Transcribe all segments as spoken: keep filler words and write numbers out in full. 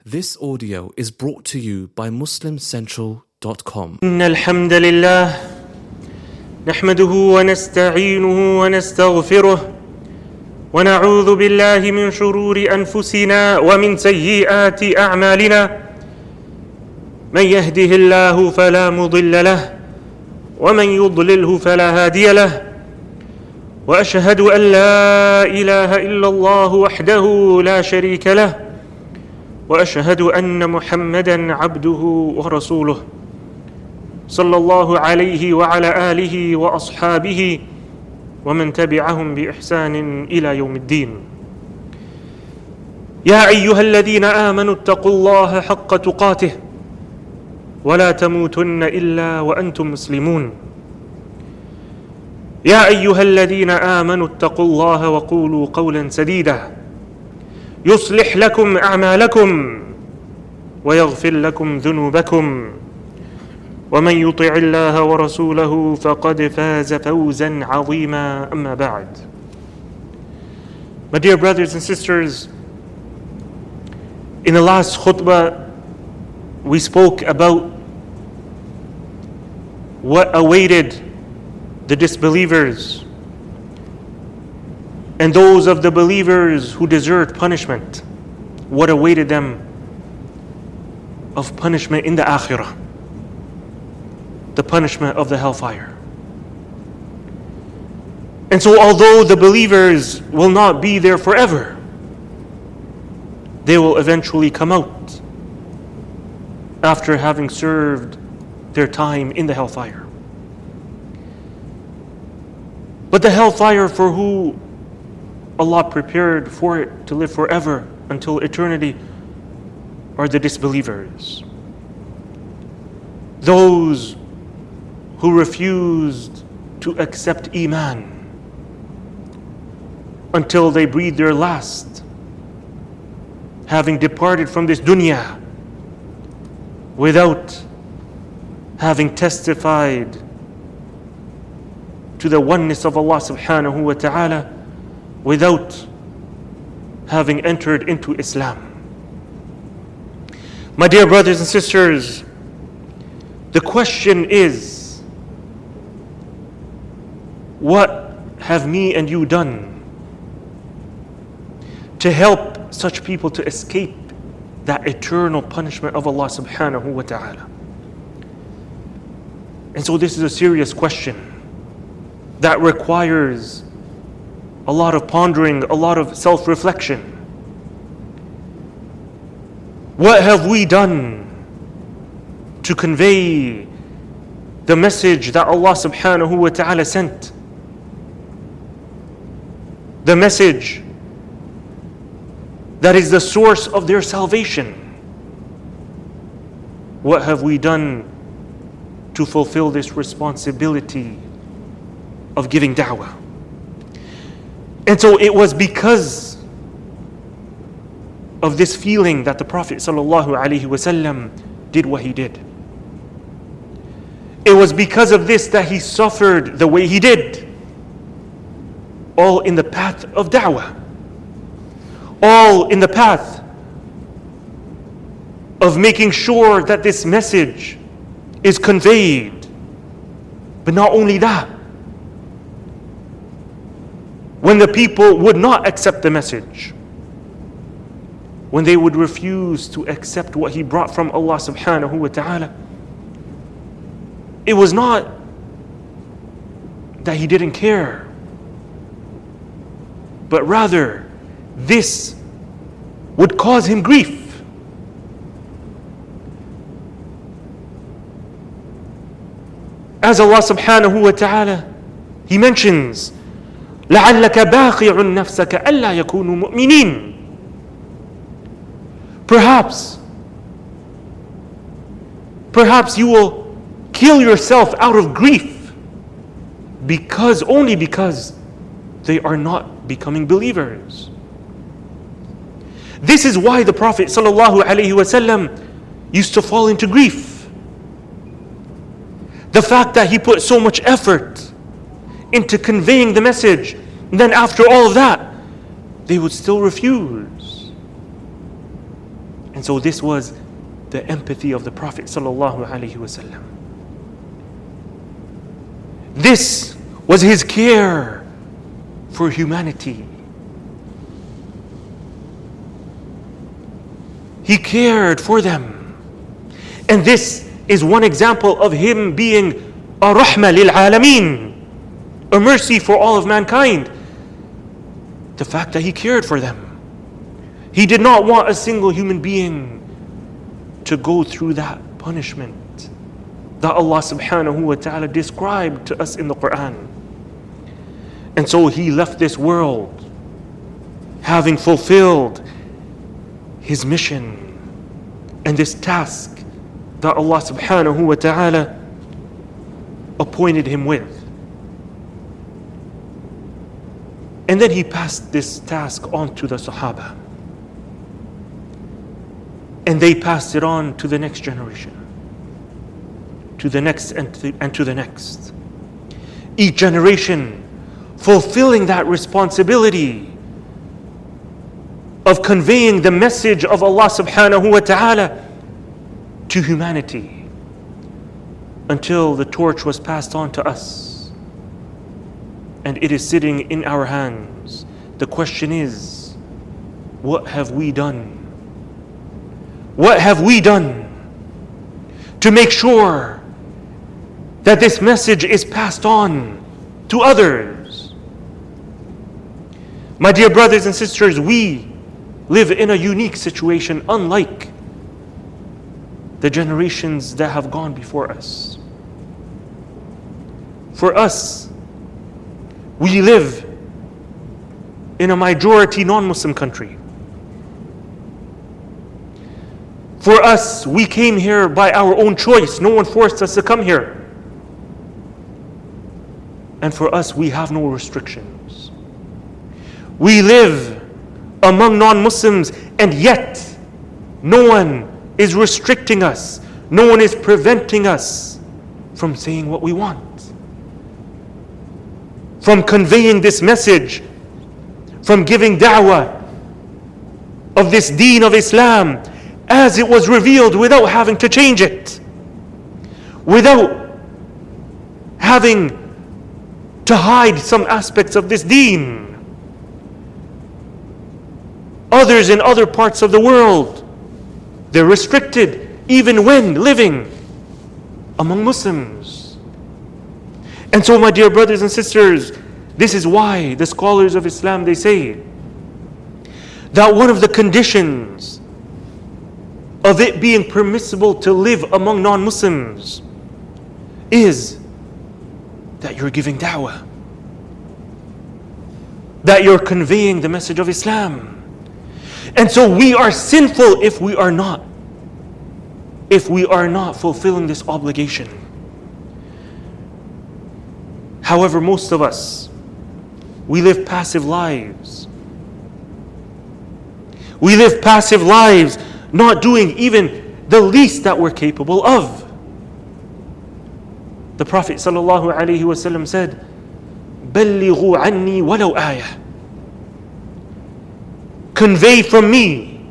This audio is brought to you by muslim central dot com. إن الحمد لله نحمده ونستعينه ونستغفره ونعوذ بالله من شرور أنفسنا ومن سيئات أعمالنا من يهده الله فلا مضل له ومن يضلله فلا هادي له وأشهد أن لا إله إلا الله وحده لا شريك له وأشهد أن محمدًا عبده ورسوله صلى الله عليه وعلى آله وأصحابه ومن تبعهم بإحسان إلى يوم الدين. يا أيها الذين آمنوا اتقوا الله حق تقاته ولا تموتن إلا وأنتم مسلمون. يا أيها الذين آمنوا اتقوا الله وقولوا قولا سديدا يصلح لكم أعمالكم ويغفر لكم ذنوبكم ومن يطع الله ورسوله فقد فاز فوزا عظيما. أما بعد. My dear brothers and sisters, in the last khutbah we spoke about what awaited the disbelievers and those of the believers who deserved punishment, what awaited them of punishment in the akhirah, the punishment of the hellfire. And so although the believers will not be there forever, they will eventually come out after having served their time in the hellfire. But the hellfire for who Allah prepared for it to live forever until eternity are the disbelievers. Those who refused to accept Iman until they breathed their last, having departed from this dunya without having testified to the oneness of Allah subhanahu wa ta'ala, without having entered into Islam. My dear brothers and sisters, the question is, what have me and you done to help such people to escape that eternal punishment of Allah subhanahu wa ta'ala? And so this is a serious question that requires a lot of pondering, a lot of self-reflection. What have we done to convey the message that Allah subhanahu wa ta'ala sent? The message that is the source of their salvation. What have we done to fulfill this responsibility of giving da'wah? And so it was because of this feeling that the Prophet sallallahu alaihi wasallam did what he did. It was because of this that he suffered the way he did, all in the path of da'wah, all in the path of making sure that this message is conveyed. But not only that, when the people would not accept the message, when they would refuse to accept what he brought from Allah subhanahu wa ta'ala, it was not that he didn't care, but rather this would cause him grief. As Allah subhanahu wa ta'ala, he mentions, لَعَلَّكَ بَاخِعٌ نَفْسَكَ أَلَّا يَكُونُوا مُؤْمِنِينَ. Perhaps, perhaps you will kill yourself out of grief because, only because they are not becoming believers. This is why the Prophet sallallahu alaihi wasallam used to fall into grief. The fact that he put so much effort into conveying the message, and then after all of that, they would still refuse. And so this was the empathy of the Prophet sallallahu alaihi wasallam. This was his care for humanity. He cared for them. And this is one example of him being a rahmah lil alameen, a mercy for all of mankind. The fact that he cared for them. He did not want a single human being to go through that punishment that Allah subhanahu wa ta'ala described to us in the Quran. And so he left this world having fulfilled his mission and this task that Allah subhanahu wa ta'ala appointed him with. And then he passed this task on to the Sahaba. And they passed it on to the next generation, to the next and to, and to the next. Each generation fulfilling that responsibility of conveying the message of Allah subhanahu wa ta'ala to humanity until the torch was passed on to us. And it is sitting in our hands. The question is, what have we done? What have we done to make sure that this message is passed on to others? My dear brothers and sisters, we live in a unique situation unlike the generations that have gone before us. For us, we live in a majority non-Muslim country. For us, we came here by our own choice. No one forced us to come here. And for us, we have no restrictions. We live among non-Muslims, and yet no one is restricting us. No one is preventing us from saying what we want, from conveying this message, from giving da'wah of this deen of Islam as it was revealed, without having to change it, without having to hide some aspects of this deen. Others in other parts of the world, they're restricted even when living among Muslims. And so, my dear brothers and sisters, this is why the scholars of Islam, they say that one of the conditions of it being permissible to live among non-Muslims is that you're giving da'wah, that you're conveying the message of Islam. And so we are sinful if we are not, if we are not fulfilling this obligation. However, most of us, we live passive lives. We live passive lives, not doing even the least that we're capable of. The Prophet sallallahu alaihi wasallam said, "Ballighu anni walau ayah." Convey from me,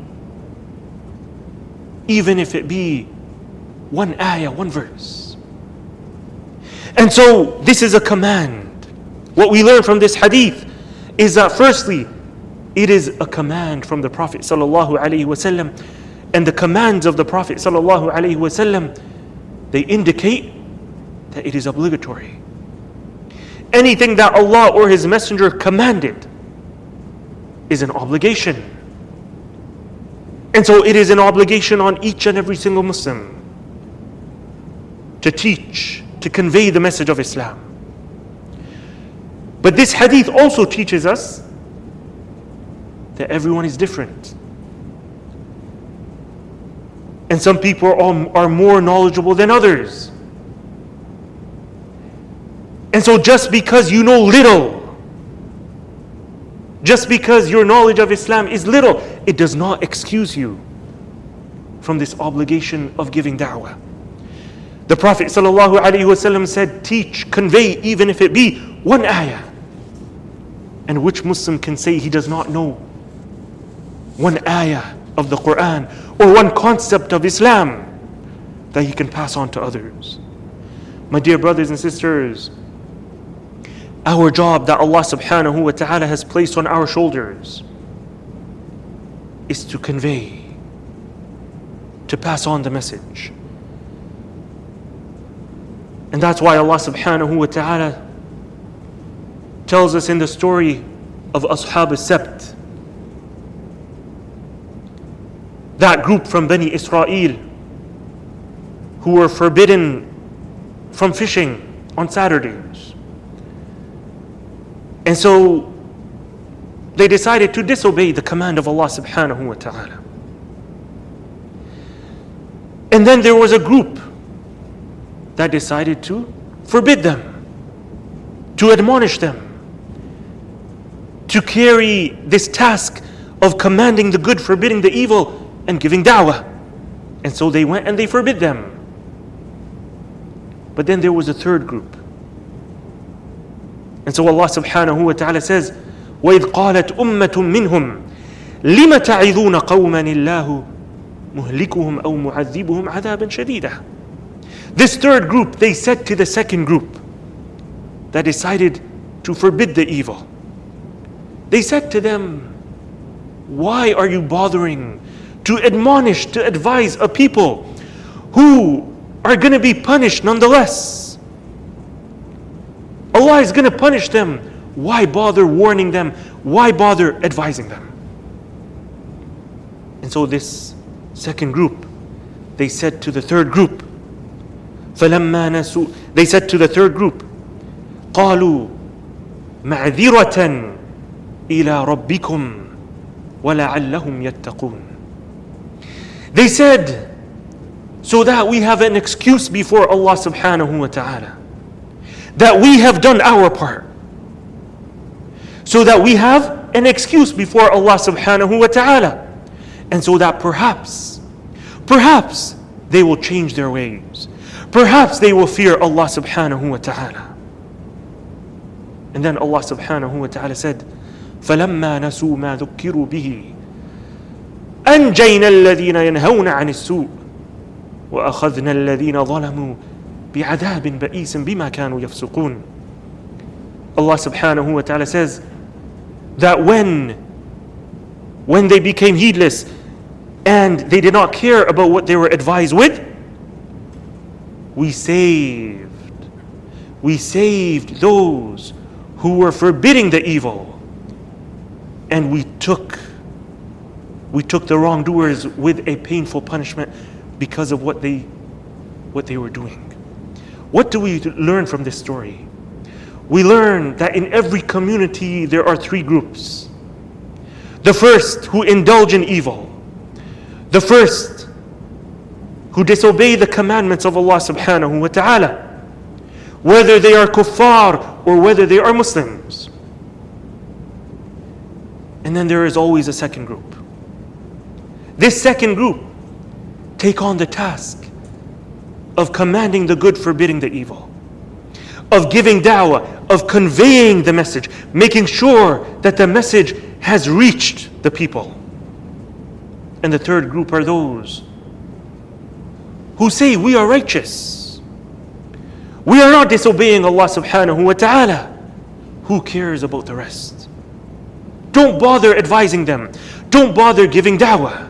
even if it be one ayah, one verse. And so this is a command. What we learn from this hadith is that firstly, it is a command from the Prophet sallallahu alaihi wasallam. And the commands of the Prophet sallallahu alaihi wasallam, they indicate that it is obligatory. Anything that Allah or His Messenger commanded is an obligation. And so it is an obligation on each and every single Muslim to teach, to convey the message of Islam. But this hadith also teaches us that everyone is different. And some people are, are more knowledgeable than others. And so just because you know little, just because your knowledge of Islam is little, it does not excuse you from this obligation of giving da'wah. The Prophet sallallahu alaihi wasallam said, teach, convey, even if it be one ayah. And which Muslim can say he does not know one ayah of the Quran or one concept of Islam that he can pass on to others. My dear brothers and sisters, our job that Allah subhanahu wa ta'ala has placed on our shoulders is to convey, to pass on the message. And that's why Allah subhanahu wa ta'ala tells us in the story of Ashab al-Sabt, that group from Bani Israel who were forbidden from fishing on Saturdays. And so they decided to disobey the command of Allah subhanahu wa ta'ala. And then there was a group that decided to forbid them, to admonish them, to carry this task of commanding the good, forbidding the evil, and giving da'wah. And so they went and they forbid them. But then there was a third group. And so Allah subhanahu wa ta'ala says, وَإِذْ قَالَتْ أُمَّةٌ مِّنْهُمْ لِمَ تَعِذُونَ قَوْمًا اللَّهُ مُهْلِكُهُمْ أَوْ مُعَذِّبُهُمْ عَذَابًا شَدِيدًا. This third group, they said to the second group that decided to forbid the evil, they said to them, why are you bothering to admonish, to advise a people who are going to be punished nonetheless? Allah is going to punish them. Why bother warning them? Why bother advising them? And so this second group, they said to the third group, فَلَمَّا نَسُوا, they said to the third group, قَالُوا مَعْذِرَةً إِلَىٰ رَبِّكُمْ وَلَعَلَّهُمْ يَتَّقُونَ. They said, so that we have an excuse before Allah subhanahu wa ta'ala, that we have done our part, so that we have an excuse before Allah subhanahu wa ta'ala, and so that perhaps, perhaps they will change their ways, perhaps they will fear Allah subhanahu wa ta'ala. And then Allah subhanahu wa ta'ala said, فَلَمَّا نَسُوا مَا ذُكِّرُوا بِهِ أَنْجَيْنَا الَّذِينَ يَنْهَوْنَ عَنِ السُّوءِ وَأَخَذْنَا الَّذِينَ ظَلَمُوا بِعَذَابٍ بَئِيسٍ بِمَا كَانُوا يَفْسُقُونَ. Allah subhanahu wa ta'ala says that when, when they became heedless and they did not care about what they were advised with, we saved, we saved those who were forbidding the evil, and we took, we took the wrongdoers with a painful punishment because of what they, what they were doing. What do we learn from this story? We learn that in every community there are three groups. The first, who indulge in evil. The first, who disobey the commandments of Allah subhanahu wa ta'ala, whether they are kuffar or whether they are Muslims. And then there is always a second group. This second group take on the task of commanding the good, forbidding the evil, of giving da'wah, of conveying the message, making sure that the message has reached the people. And the third group are those who say, we are righteous, we are not disobeying Allah subhanahu wa ta'ala. Who cares about the rest? Don't bother advising them, don't bother giving da'wah.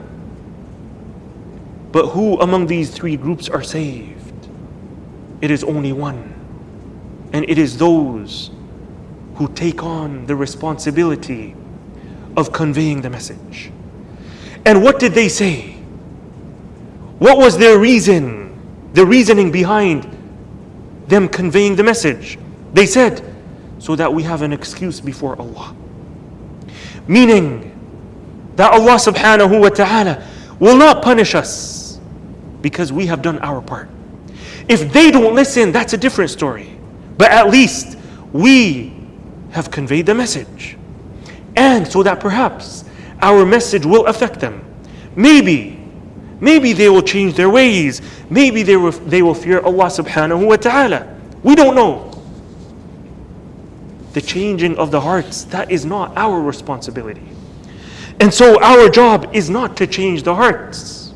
But who among these three groups are saved? It is only one. And it is those who take on the responsibility of conveying the message. And what did they say? What was their reason, the reasoning behind them conveying the message? They said, so that we have an excuse before Allah. Meaning that Allah subhanahu wa ta'ala will not punish us because we have done our part. If they don't listen, that's a different story. But at least we have conveyed the message. And so that perhaps our message will affect them. Maybe, maybe they will change their ways. Maybe they will, they will fear Allah subhanahu wa ta'ala. We don't know. The changing of the hearts, that is not our responsibility. And so our job is not to change the hearts.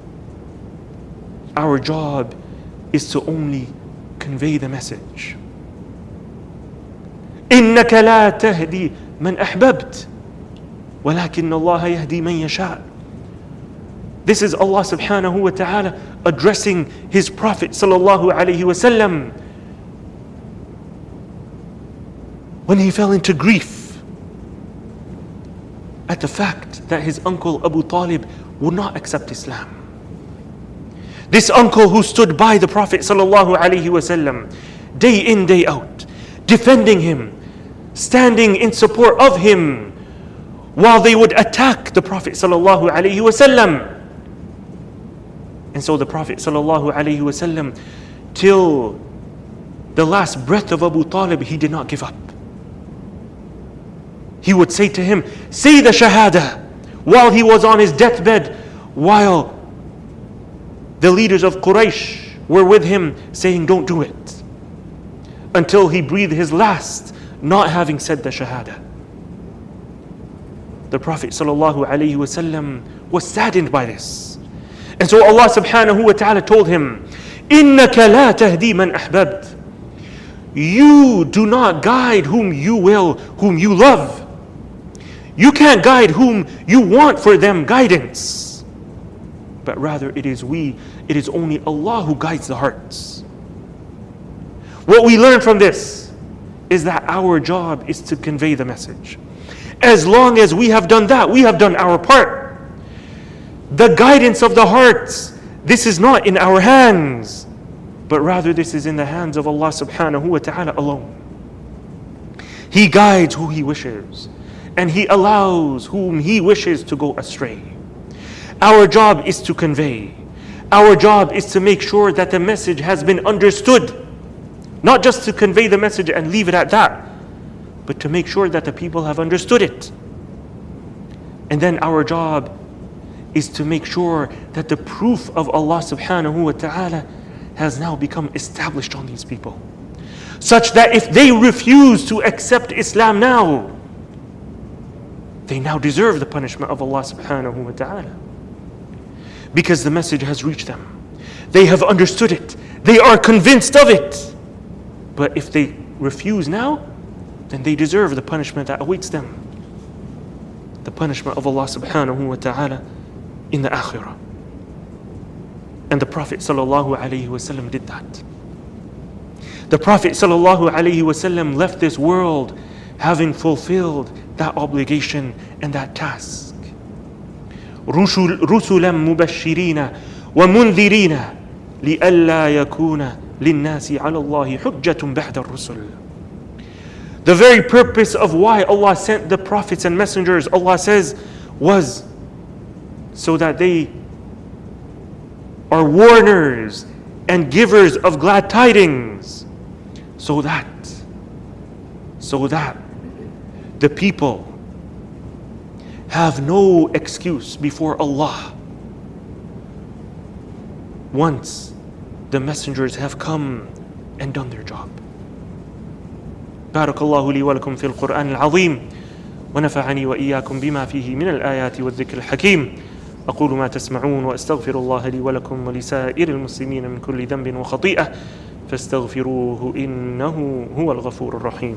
Our job is to only convey the message. إِنَّكَ لَا تَهْدِي مَنْ أَحْبَبْتَ وَلَكِنَّ اللَّهَ يَهْدِي مَنْ يَشَاءُ. This is Allah subhanahu wa ta'ala addressing His Prophet sallallahu alayhi wa sallam when he fell into grief at the fact that his uncle Abu Talib would not accept Islam. This uncle who stood by the Prophet sallallahu alayhi wa sallam day in, day out, defending him, standing in support of him, while they would attack the Prophet sallallahu alayhi wa sallam. And so the Prophet sallallahu alayhi wa sallam, till the last breath of Abu Talib, he did not give up. He would say to him, say the Shahada, while he was on his deathbed, while the leaders of Quraysh were with him saying, don't do it. Until he breathed his last, not having said the Shahada. The Prophet sallallahu alayhi wa sallam was saddened by this. And so Allah subhanahu wa ta'ala told him, إِنَّكَ لَا تَهْدِي مَنْ أَحْبَبْتَ. You do not guide whom you will, whom you love. You can't guide whom you want for them guidance. But rather it is we, it is only Allah who guides the hearts. What we learn from this is that our job is to convey the message. As long as we have done that, we have done our part. The guidance of the hearts, this is not in our hands, but rather this is in the hands of Allah subhanahu wa ta'ala alone. He guides who He wishes, and He allows whom He wishes to go astray. Our job is to convey. Our job is to make sure that the message has been understood. Not just to convey the message and leave it at that, but to make sure that the people have understood it. And then our job is to make sure that the proof of Allah subhanahu wa ta'ala has now become established on these people, such that if they refuse to accept Islam now, they now deserve the punishment of Allah subhanahu wa ta'ala, because the message has reached them. They have understood it. They are convinced of it. But if they refuse now, then they deserve the punishment that awaits them, the punishment of Allah subhanahu wa ta'ala in the akhirah. And the Prophet sallallahu alayhi wa sallam did that. The Prophet sallallahu alayhi wa sallam left this world having fulfilled that obligation and that task. رُسُلًا مُبَشِّرِينَ وَمُنذِرِينَ لِأَلَّا يَكُونَ لِلنَّاسِ عَلَى اللَّهِ حُجَّةٌ بَعْدَ الرُّسُلِ. The very purpose of why Allah sent the prophets and messengers, Allah says, was so that they are warners and givers of glad tidings, so that so that the people have no excuse before Allah once the messengers have come and done their job. بارك الله لي ولكم في القرآن العظيم ونفعني وإياكم بما فيه من الآيات والذكر الحكيم. أقول ما تسمعون وأستغفر الله لي ولكم ولسائر المسلمين من كل ذنب وخطيئة فاستغفروه إنه هو الغفور الرحيم.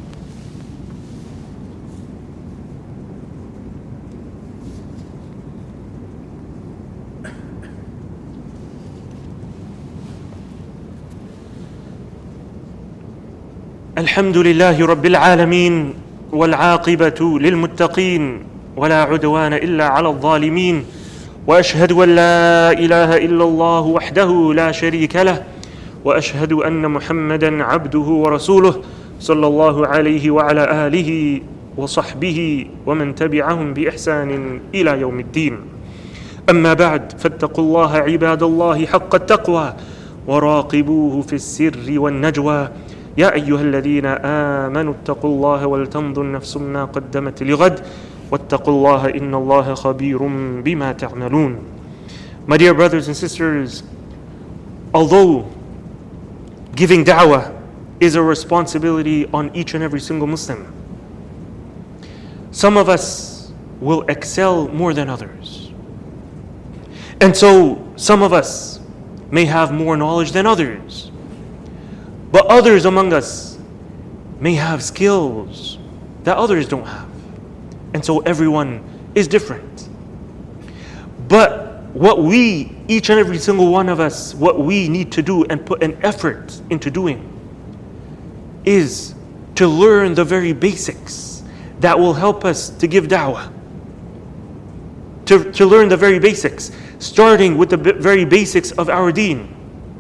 الحمد لله رب العالمين والعاقبة للمتقين ولا عدوان إلا على الظالمين وأشهد أن لا إله إلا الله وحده لا شريك له وأشهد أن محمدا عبده ورسوله صلى الله عليه وعلى آله وصحبه ومن تبعهم بإحسان إلى يوم الدين. أما بعد فاتقوا الله عباد الله حق التقوى وراقبوه في السر والنجوى. يا أيها الذين آمنوا اتقوا الله ولتنظر نفس ما قدمت لغد واتقوا الله إن الله خبير بما تعملون. My dear brothers and sisters, although giving da'wah is a responsibility on each and every single Muslim, some of us will excel more than others. And so some of us may have more knowledge than others, but others among us may have skills that others don't have. And so everyone is different. But what we, each and every single one of us, what we need to do and put an effort into doing is to learn the very basics that will help us to give da'wah. To, to learn the very basics, starting with the b- very basics of our deen.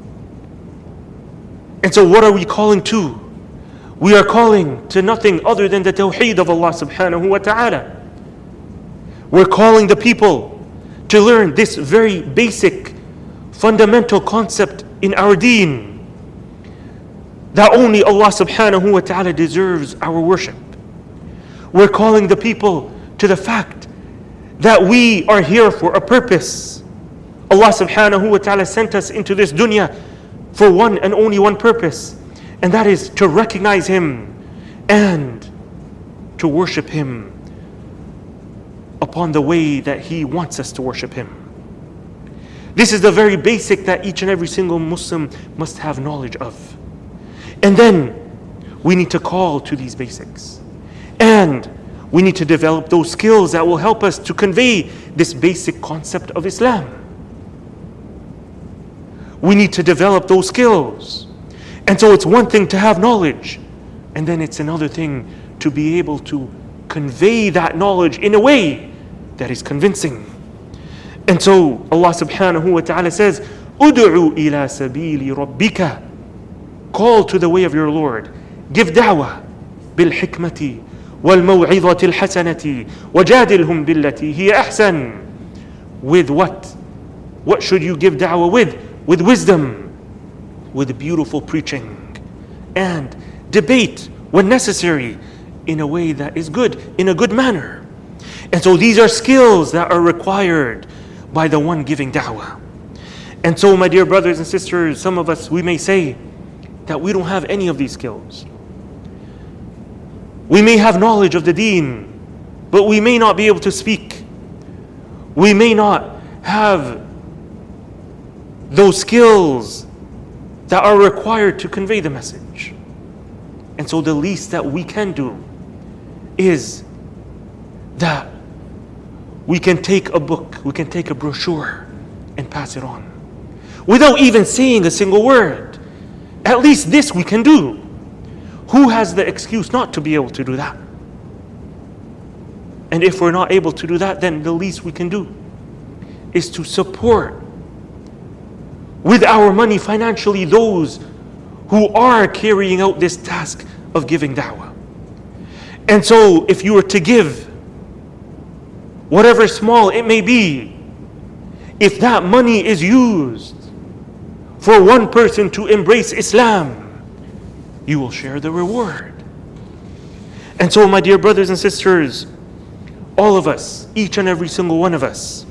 And so what are we calling to? We are calling to nothing other than the tawheed of Allah subhanahu wa ta'ala. We're calling the people to learn this very basic, fundamental concept in our deen, that only Allah subhanahu wa ta'ala deserves our worship. We're calling the people to the fact that we are here for a purpose. Allah subhanahu wa ta'ala sent us into this dunya for one and only one purpose, and that is to recognize Him and to worship Him upon the way that He wants us to worship Him. This is the very basic that each and every single Muslim must have knowledge of. And then we need to call to these basics. And we need to develop those skills that will help us to convey this basic concept of Islam. We need to develop those skills. And so it's one thing to have knowledge, and then it's another thing to be able to convey that knowledge in a way that is convincing. And so Allah subhanahu wa ta'ala says, Udu'u ila sabili rabbika. Call to the way of your Lord. Give da'wah bil hikmati wal maw'idhati al hasanati wajadilhum billati hiya ahsan. With what? What should you give da'wah with? With wisdom, with beautiful preaching, and debate when necessary in a way that is good, in a good manner. And so these are skills that are required by the one giving da'wah. And so, my dear brothers and sisters, some of us, we may say that we don't have any of these skills. We may have knowledge of the deen, but we may not be able to speak. We may not have those skills that are required to convey the message. And so the least that we can do is that we can take a book, we can take a brochure and pass it on without even saying a single word. At least this we can do. Who has the excuse not to be able to do that? And if we're not able to do that, then the least we can do is to support with our money financially those who are carrying out this task of giving da'wah. And so if you were to give, whatever small it may be, if that money is used for one person to embrace Islam, you will share the reward. And so, my dear brothers and sisters, all of us, each and every single one of us,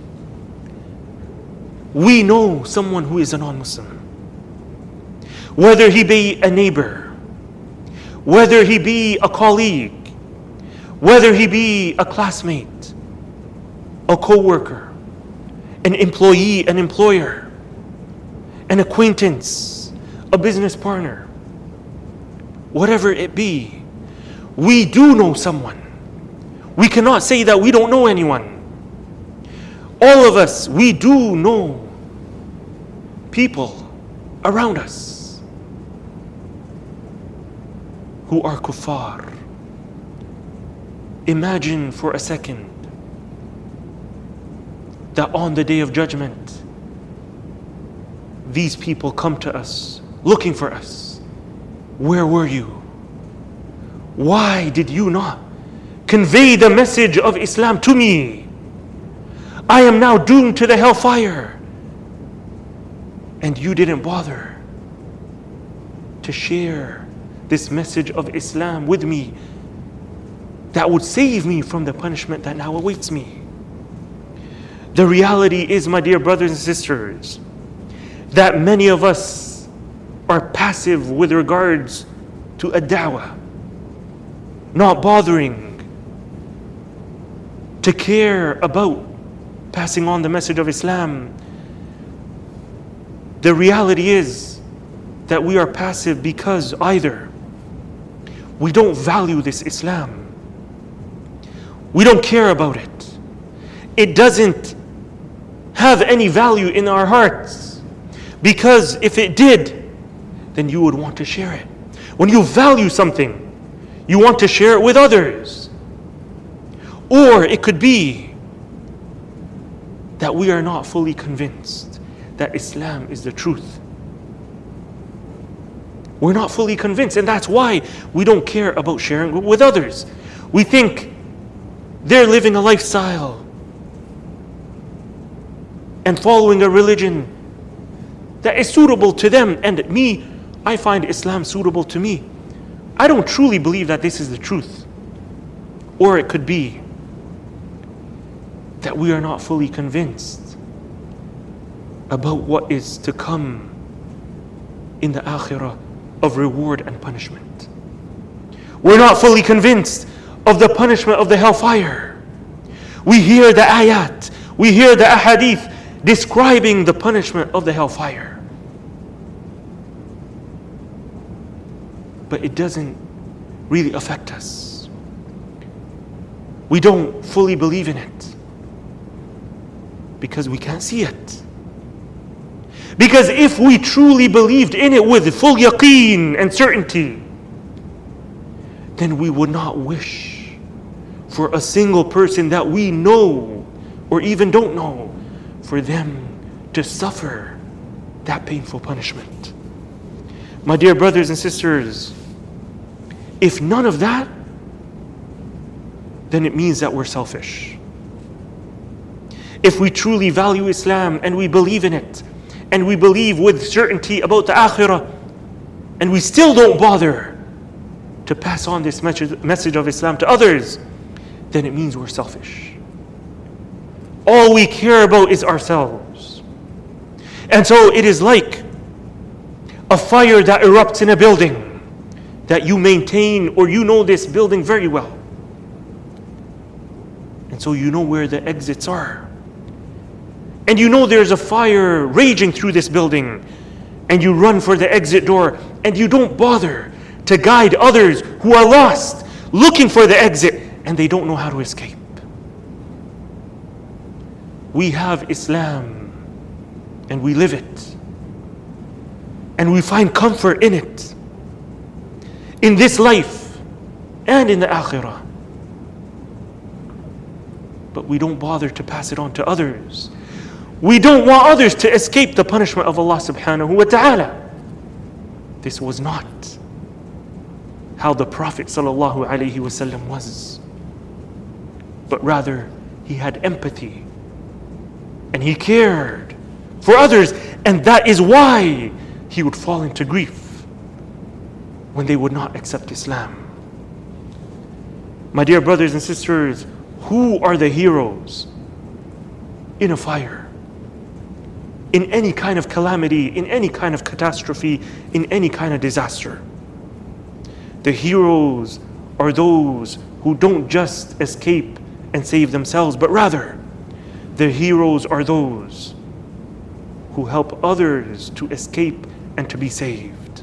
we know someone who is a non-Muslim. Whether he be a neighbor, whether he be a colleague, whether he be a classmate, a co-worker, an employee, an employer, an acquaintance, a business partner, whatever it be, we do know someone. We cannot say that we don't know anyone. All of us, we do know people around us who are kuffar. Imagine for a second that on the Day of Judgment, these people come to us, looking for us. Where were you? Why did you not convey the message of Islam to me? I am now doomed to the hellfire. And you didn't bother to share this message of Islam with me that would save me from the punishment that now awaits me. The reality is, my dear brothers and sisters, that many of us are passive with regards to a da'wah, not bothering to care about passing on the message of Islam, the reality is that we are passive because either we don't value this Islam, we don't care about it, it doesn't have any value in our hearts, because if it did, then you would want to share it. When you value something, you want to share it with others. Or it could be that we are not fully convinced that Islam is the truth. We're not fully convinced, and that's why we don't care about sharing it with others. We think they're living a lifestyle and following a religion that is suitable to them, and me, I find Islam suitable to me. I don't truly believe that this is the truth. Or it could be that we are not fully convinced about what is to come in the akhirah of reward and punishment. We're not fully convinced of the punishment of the hellfire. We hear the ayat, we hear the ahadith describing the punishment of the hellfire, but it doesn't really affect us. We don't fully believe in it because we can't see it. Because if we truly believed in it with full yaqeen and certainty, then we would not wish for a single person that we know or even don't know, for them to suffer that painful punishment. My dear brothers and sisters, if none of that, then it means that we're selfish. If we truly value Islam and we believe in it, and we believe with certainty about the akhirah, and we still don't bother to pass on this message of Islam to others, then it means we're selfish. All we care about is ourselves. And so it is like a fire that erupts in a building that you maintain, or you know this building very well. And so you know where the exits are. And you know there's a fire raging through this building, and you run for the exit door, and you don't bother to guide others who are lost, looking for the exit, and they don't know how to escape. We have Islam, and we live it, and we find comfort in it, in this life and in the akhirah. But we don't bother to pass it on to others. We don't want others to escape the punishment of Allah subhanahu wa ta'ala. This was not how the Prophet sallallahu alaihi wasallam was. But rather, he had empathy and he cared for others, and that is why he would fall into grief when they would not accept Islam. My dear brothers and sisters, who are the heroes in a fire? In any kind of calamity, in any kind of catastrophe, in any kind of disaster? The heroes are those who don't just escape and save themselves, but rather, the heroes are those who help others to escape and to be saved.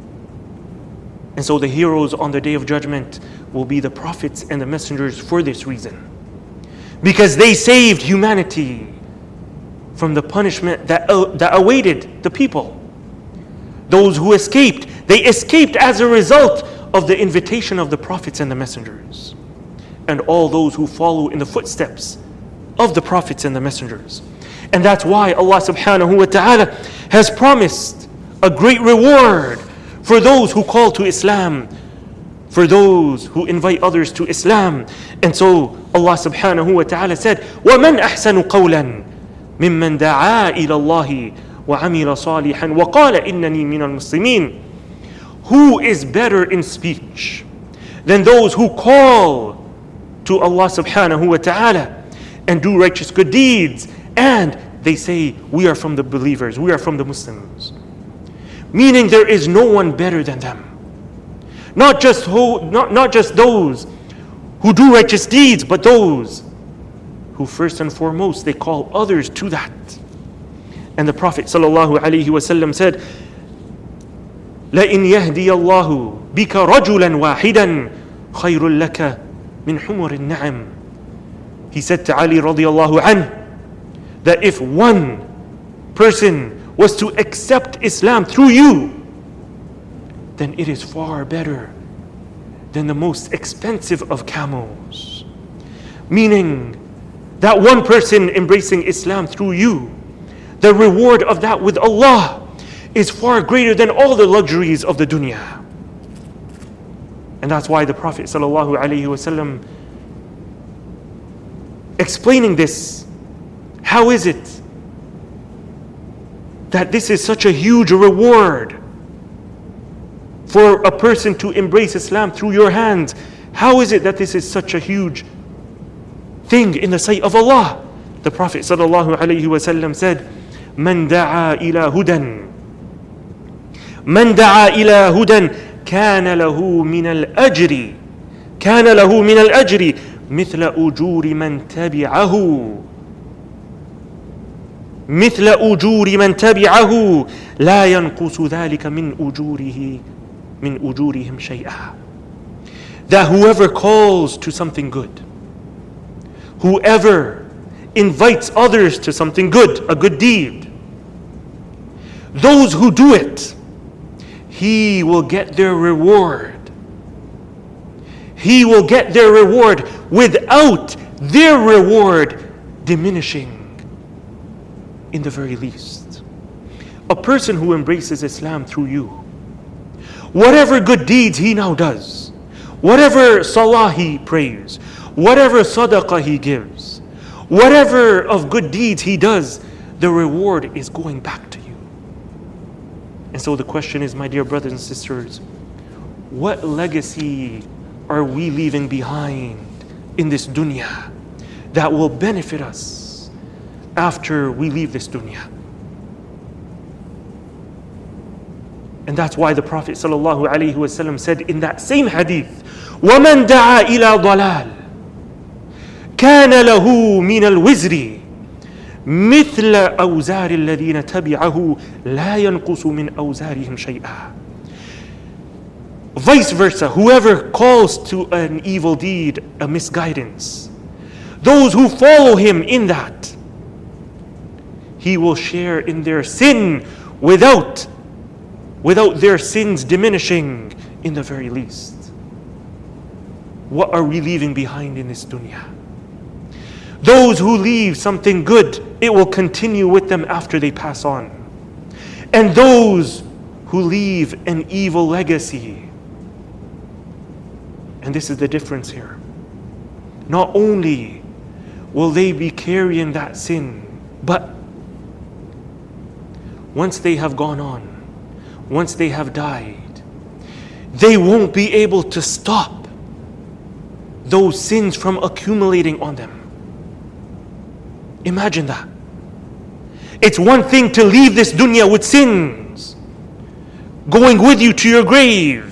And so the heroes on the Day of Judgment will be the prophets and the messengers for this reason. Because they saved humanity from the punishment that, uh, that awaited the people. Those who escaped, they escaped as a result of the invitation of the prophets and the messengers. And all those who follow in the footsteps of the prophets and the messengers. And that's why Allah subhanahu wa ta'ala has promised a great reward for those who call to Islam, for those who invite others to Islam. And so Allah subhanahu wa ta'ala said, وَمَنْ أَحْسَنُ قَوْلًا مِمَّنْ دَعَا إِلَى اللَّهِ وَعَمِلَ صَالِحًا وَقَالَ إِنَّنِي مِنَ الْمُسْلِمِينَ. Who is better in speech than those who call to Allah subhanahu wa ta'ala and do righteous good deeds, and they say, we are from the believers, we are from the Muslims. Meaning there is no one better than them. Not just, who, not, not just those who do righteous deeds, but those who first and foremost they call others to that. And the Prophet sallallahu alaihi wasallam said, لَإِنْ يَهْدِيَ اللَّهُ بِكَ رَجُلًا وَاحِدًا خَيْرٌ لَكَ مِنْ حُمُرِ النَّعَمِ. He said to Ali radiallahu anhu that if one person was to accept Islam through you, then it is far better than the most expensive of camels. Meaning that one person embracing Islam through you, the reward of that with Allah is far greater than all the luxuries of the dunya. And that's why the Prophet sallallahu alaihi wasallam, explaining this, how is it that this is such a huge reward for a person to embrace Islam through your hands? How is it that this is such a huge thing in the sight of Allah? The Prophet sallallahu alaihi wasallam said, "Man da'a ila hudan, man da'a ila hudan, kana lahu min al-ajri, kana lahu min al-ajri, mithla ujuri man tabi'ahu, mithla ujuri man tabi'ahu, la yanqusu dhalika min ujurihi, min ujurihim shay'a." That whoever calls to something good, whoever invites others to something good, a good deed, those who do it, he will get their reward. He will get their reward without their reward diminishing in the very least. A person who embraces Islam through you, whatever good deeds he now does, whatever salah he prays, whatever sadaqah he gives, whatever of good deeds he does, the reward is going back to you. And so the question is, my dear brothers and sisters, what legacy are we leaving behind in this dunya that will benefit us after we leave this dunya? And that's why the Prophet sallallahu alaihi wasallam said in that same hadith, وَمَنْ دَعَا إِلَى ضَلَالٍ كان له من الوزر مثل أوزار الذين تبعه لا ينقص من أوزارهم شيئا. Vice versa, whoever calls to an evil deed, a misguidance, those who follow him in that, he will share in their sin without without their sins diminishing in the very least. What are we leaving behind in this dunya? Those who leave something good, it will continue with them after they pass on. And those who leave an evil legacy, and this is the difference here, not only will they be carrying that sin, but once they have gone on, once they have died, they won't be able to stop those sins from accumulating on them. Imagine that. It's one thing to leave this dunya with sins going with you to your grave,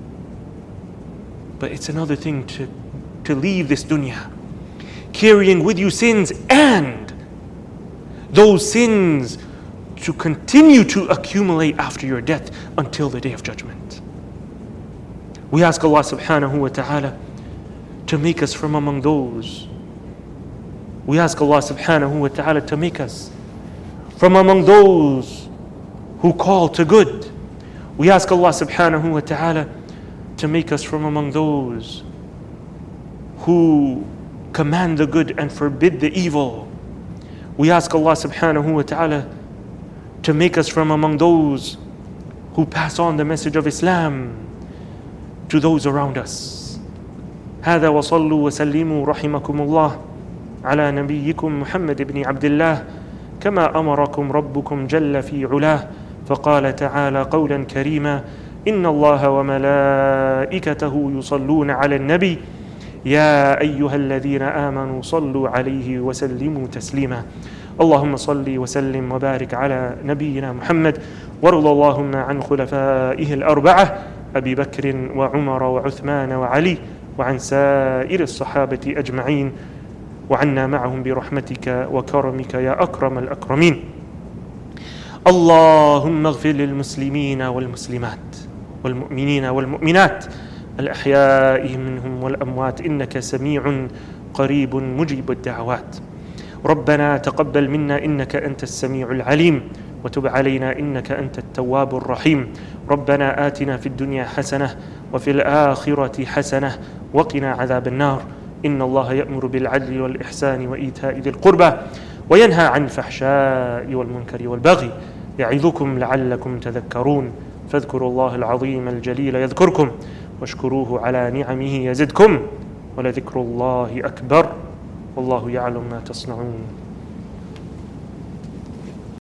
but it's another thing to, to leave this dunya carrying with you sins, and those sins to continue to accumulate after your death until the day of judgment. We ask Allah subhanahu wa ta'ala to make us from among those. We ask Allah subhanahu wa ta'ala to make us from among those who call to good. We ask Allah subhanahu wa ta'ala to make us from among those who command the good and forbid the evil. We ask Allah subhanahu wa ta'ala to make us from among those who pass on the message of Islam to those around us. هذا وصلوا وسلموا رحمكم الله على نبيكم محمد بن عبد الله كما أمركم ربكم جل في علاه فقال تعالى قولا كريما إن الله وملائكته يصلون على النبي يا أيها الذين آمنوا صلوا عليه وسلموا تسليما اللهم صل وسلم وبارك على نبينا محمد وارض اللهم عن خلفائه الأربعة أبي بكر وعمر وعثمان وعلي وعن سائر الصحابة أجمعين وعنا معهم برحمتك وكرمك يا أكرم الأكرمين. اللهم اغفر للمسلمين والمسلمات والمؤمنين والمؤمنات الأحياء منهم والأموات إنك سميع قريب مجيب الدعوات. ربنا تقبل منا إنك أنت السميع العليم وتب علينا إنك أنت التواب الرحيم. ربنا آتنا في الدنيا حسنة وفي الآخرة حسنة وقنا عذاب النار. إن الله يأمر بالعدل والإحسان وإيتاء ذي القربى وينهى عن الفحشاء والمنكر والبغي يعظكم لعلكم تذكرون. فاذكروا الله العظيم الجليل يذكركم واشكروه على نعمه يزدكم ولذكر الله أكبر والله يعلم ما تصنعون.